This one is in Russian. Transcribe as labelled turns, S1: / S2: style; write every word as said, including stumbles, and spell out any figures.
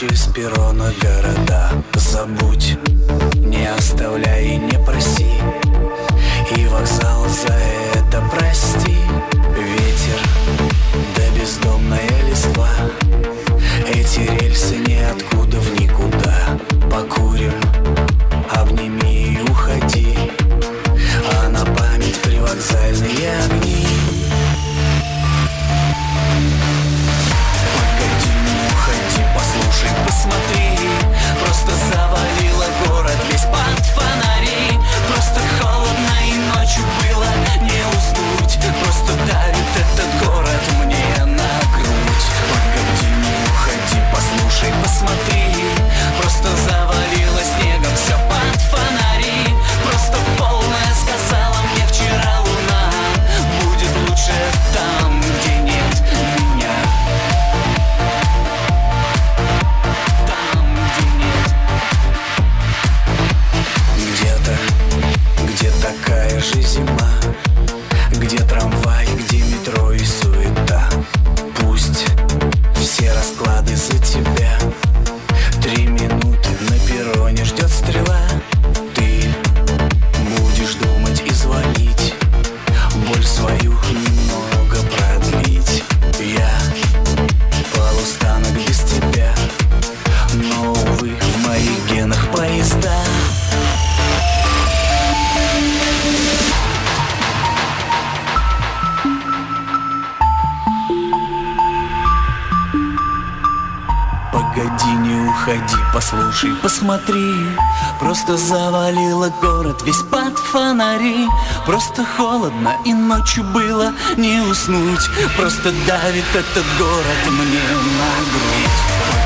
S1: Ночи с перрона города забудь, не оставляй и не проси, и вокзал за это прости. Ветер, да бездомная листва, эти рельсы ниоткуда в никуда. Покурим, обними и уходи, а на память привокзальные огни. Погоди, не уходи, послушай, посмотри, просто завалило город весь под фонари. Просто холодно и ночью было не уснуть, просто давит этот город мне на грудь. Погоди, не уходи, послушай, посмотри, просто завалило снегом все под фонари. Просто полная сказала мне вчера луна, будет лучше там, где нет меня. Там, где нет. Где-то, где такая же зима, где трамвай, где метро и суета. Пусть все расклады за тебя. Три минуты на перроне ждет стрела. Ты будешь думать и звонить, боль свою немного продлить. Я полустанок без тебя, но, увы, в моих генах поезда. Погоди, не уходи, послушай, посмотри, просто завалило город весь под фонари. Просто холодно и ночью было не уснуть, просто давит этот город мне на грудь.